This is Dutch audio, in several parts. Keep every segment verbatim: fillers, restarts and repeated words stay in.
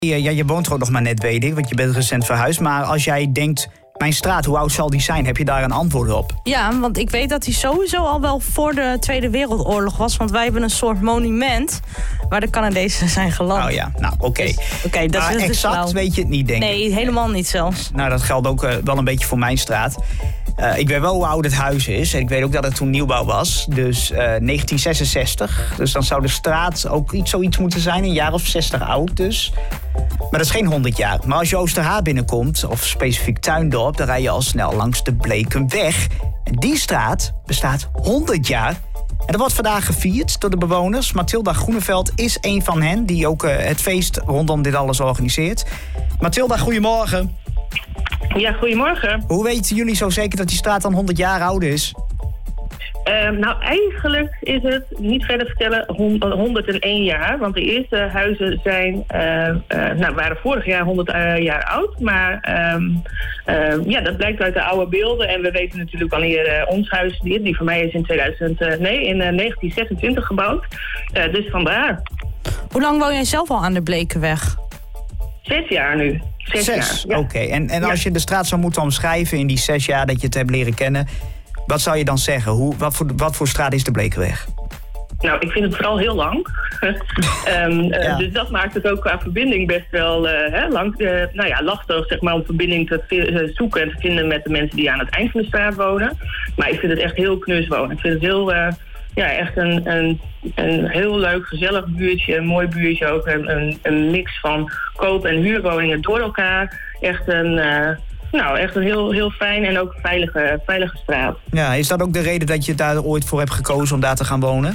Ja, je woont er ook nog maar net, weet ik, want je bent recent verhuisd. Maar als jij denkt, mijn straat, hoe oud zal die zijn? Heb je daar een antwoord op? Ja, want ik weet dat hij sowieso al wel voor de Tweede Wereldoorlog was. Want wij hebben een soort monument waar de Canadezen zijn geland. Oh ja, nou oké. Okay. Dus, okay, dat maar is exact wel... weet je het niet, denk ik. Nee, helemaal niet zelfs. Nou, dat geldt ook uh, wel een beetje voor mijn straat. Uh, ik weet wel hoe oud het huis is. En ik weet ook dat het toen nieuwbouw was. Dus uh, negentien zesenzestig. Dus dan zou de straat ook iets, zoiets moeten zijn. Een jaar of zestig oud dus. Maar dat is geen honderd jaar. Maar als je Oosterhaar binnenkomt, of specifiek Tuindorp, dan rij je al snel langs de Blekenweg. En die straat bestaat honderd jaar. En dat wordt vandaag gevierd door de bewoners. Mathilda Groeneveld is een van hen die ook uh, het feest rondom dit alles organiseert. Mathilda, goedemorgen. Ja, goedemorgen. Hoe weten jullie zo zeker dat die straat dan honderd jaar oud is? Uh, nou, eigenlijk is het, niet verder vertellen, honderdéén jaar. Want de eerste huizen zijn, uh, uh, nou, waren vorig jaar honderd uh, jaar oud. Maar um, uh, ja, dat blijkt uit de oude beelden. En we weten natuurlijk wanneer uh, ons huis, die, die van mij is in tweeduizend, uh, nee, in uh, negentien zesentwintig gebouwd. Uh, dus vandaar. Hoe lang woon jij zelf al aan de Blekenweg? Zes jaar nu. Zes, zes jaar. Ja. Oké. Okay. En, en ja. als je de straat zou moeten omschrijven in die zes jaar dat je het hebt leren kennen, wat zou je dan zeggen? Hoe, wat, voor, wat voor straat is de Blekenweg? Nou, ik vind het vooral heel lang. um, uh, ja. Dus dat maakt het ook qua verbinding best wel uh, hè, lang, uh, nou ja, lastig, zeg maar, om verbinding te uh, zoeken en te vinden met de mensen die aan het eind van de straat wonen. Maar ik vind het echt heel knus wonen. Ik vind het heel, uh, ja, echt een, een, een heel leuk, gezellig buurtje, een mooi buurtje ook. Een, een, een mix van koop- en huurwoningen door elkaar. Echt een... Uh, Nou, echt een heel, heel fijn en ook veilige, veilige straat. Ja, is dat ook de reden dat je daar ooit voor hebt gekozen om daar te gaan wonen?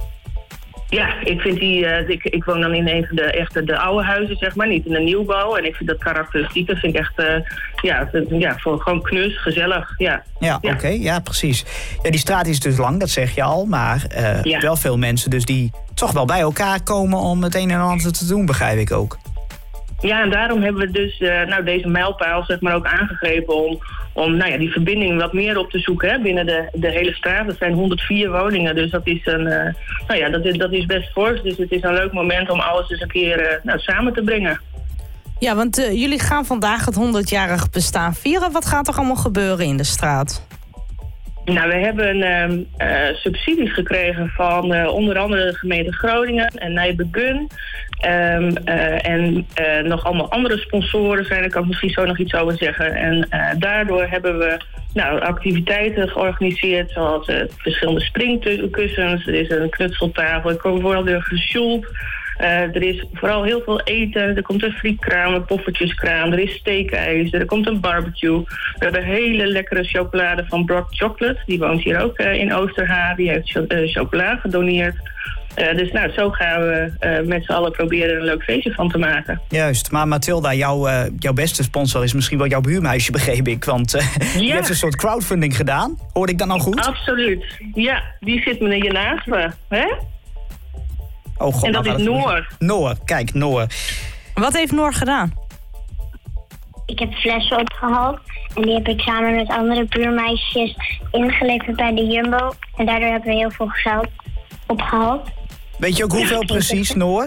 Ja, ik vind die, uh, ik, ik woon dan in een van de echte de oude huizen, zeg maar, niet in de nieuwbouw. En ik vind dat karakteristieke vind ik echt, uh, ja, ja, voor gewoon knus, gezellig, ja. Ja, ja. Oké, okay, ja, precies. Ja, die straat is dus lang, dat zeg je al, maar uh, ja. wel veel mensen dus die toch wel bij elkaar komen om het een en ander te doen, begrijp ik ook. Ja, en daarom hebben we dus uh, nou, deze mijlpaal, zeg maar, ook aangegrepen om, om nou ja, die verbinding wat meer op te zoeken, hè, binnen de, de hele straat. Dat zijn honderdvier woningen, dus dat is, een, uh, nou ja, dat is, dat is best fors. Dus het is een leuk moment om alles eens een keer uh, nou, samen te brengen. Ja, want uh, jullie gaan vandaag het honderdjarig bestaan vieren. Wat gaat er allemaal gebeuren in de straat? Nou, we hebben uh, uh, subsidies gekregen van uh, onder andere de gemeente Groningen en Nijbegun. Um, uh, en uh, nog allemaal andere sponsoren zijn, daar kan ik misschien zo nog iets over zeggen. En uh, daardoor hebben we nou, activiteiten georganiseerd, zoals uh, verschillende springkussens. Er is een knutseltafel, er komen vooral weer gesjoeld. Uh, er is vooral heel veel eten. Er komt een frietkraam, een poffertjeskraam. Er is steekijs, er komt een barbecue. We hebben hele lekkere chocolade van Brock Chocolate. Die woont hier ook uh, in Oosterhaar. Die heeft cho- uh, chocola gedoneerd. Uh, dus nou, zo gaan we uh, met z'n allen proberen een leuk feestje van te maken. Juist, maar Mathilda, jouw, uh, jouw beste sponsor is misschien wel jouw buurmeisje, begreep ik. Want uh, ja. je hebt een soort crowdfunding gedaan. Hoorde ik dat nou goed? Absoluut. Ja, die zit me hier naast me. Hè? Oh God, en dat is Noor. Noor, kijk, Noor. Wat heeft Noor gedaan? Ik heb flessen opgehaald en die heb ik samen met andere buurmeisjes ingeleverd bij de Jumbo. En daardoor hebben we heel veel geld opgehaald. Weet je ook hoeveel precies, Noor?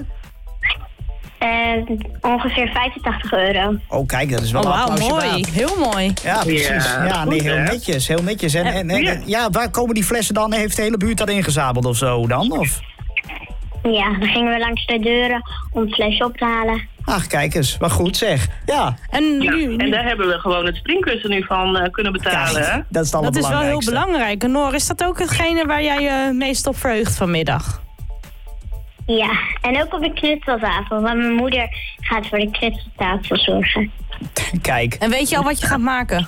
Uh, ongeveer vijfentachtig euro. Oh, kijk, dat is wel oh, een applausje mooi. waard. Heel mooi. Ja, precies. Ja, ja nee, heel netjes, heel netjes. En, en, en, en ja, waar komen die flessen dan? Heeft de hele buurt dat ingezameld of zo dan? Of? Ja, dan gingen we langs de deuren om het flesje op te halen. Ach, kijk eens, wat goed zeg. Ja. En, nu, ja, nu... en daar hebben we gewoon het springkussen nu van uh, kunnen betalen. Kijk, hè? dat is het Dat is wel heel belangrijk. En Noor, is dat ook hetgene waar jij je meest op verheugt vanmiddag? Ja, en ook op de knutseltafel. Want mijn moeder gaat voor de knutseltafel zorgen. Kijk. En weet je al wat je gaat maken?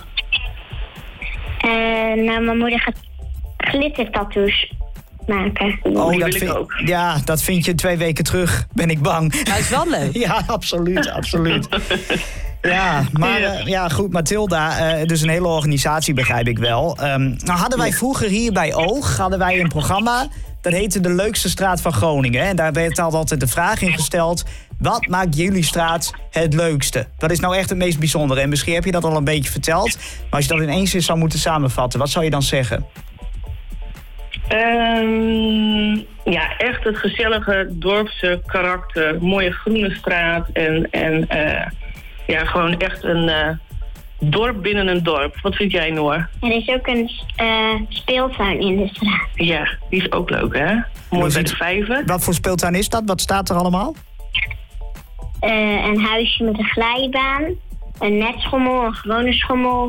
Uh, nou, mijn moeder gaat glittertattoos maken. Oh, dat vind, ook. Ja, dat vind je twee weken terug, ben ik bang. Maar het is wel leuk. Ja, absoluut, absoluut. Ja, maar uh, ja, goed, Mathilda, uh, dus een hele organisatie begrijp ik wel. Um, nou hadden wij vroeger hier bij Oog, hadden wij een programma, dat heette De Leukste Straat van Groningen. En daar werd altijd de vraag in gesteld, wat maakt jullie straat het leukste? Wat is nou echt het meest bijzondere? En misschien heb je dat al een beetje verteld, maar als je dat in één zin zou moeten samenvatten, wat zou je dan zeggen? Um, ja, echt het gezellige dorpse karakter. Mooie groene straat. En, en uh, ja, gewoon echt een uh, dorp binnen een dorp. Wat vind jij, Noor? Er is ook een uh, speeltuin in de straat. Ja, die is ook leuk, hè? Mooi bij de vijver. Wat voor speeltuin is dat? Wat staat er allemaal? Uh, een huisje met een glijbaan. Een netschommel, een gewone schommel.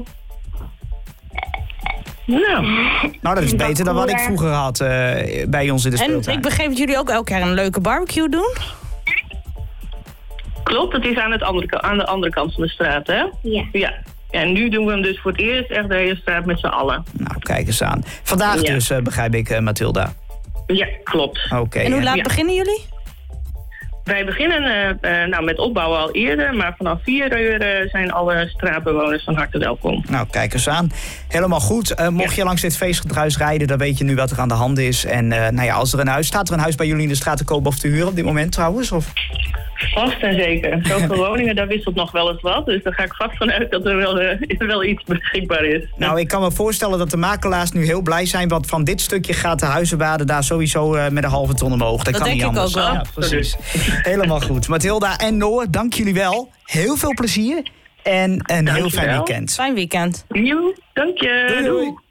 Nou, nou, dat is beter dan wat ik vroeger had uh, bij ons in de speeltuin. En ik begreep dat jullie ook elke keer een leuke barbecue doen. Klopt, het is aan, het andere, aan de andere kant van de straat, hè? Ja. Ja. En nu doen we hem dus voor het eerst echt de hele straat met z'n allen. Nou, kijk eens aan. Vandaag ja. dus, uh, begrijp ik, uh, Mathilda. Ja, klopt. Oké. Okay, en hoe laat ja. beginnen jullie? Wij beginnen uh, uh, nou, met opbouwen al eerder, maar vanaf vier uur uh, zijn alle straatbewoners van harte welkom. Nou, kijk eens aan. Helemaal goed. Uh, mocht ja. je langs dit feestgedruis rijden, dan weet je nu wat er aan de hand is. En uh, nou ja, als er een huis staat, er een huis bij jullie in de straat te kopen of te huren op dit moment trouwens? Of? Vast en zeker. Zoveel woningen, daar wisselt nog wel eens wat. Dus daar ga ik vast vanuit dat er wel, uh, wel iets beschikbaar is. Nou, ik kan me voorstellen dat de makelaars nu heel blij zijn, want van dit stukje gaat de huizenwaarde daar sowieso uh, met een halve ton omhoog. Dat, dat kan denk niet ik anders. ook wel. Ja, precies. Helemaal goed. Mathilda en Noor, dank jullie wel. Heel veel plezier en een Dank heel fijn wel. weekend. Fijn weekend. Jo, dank je. Doei, doei.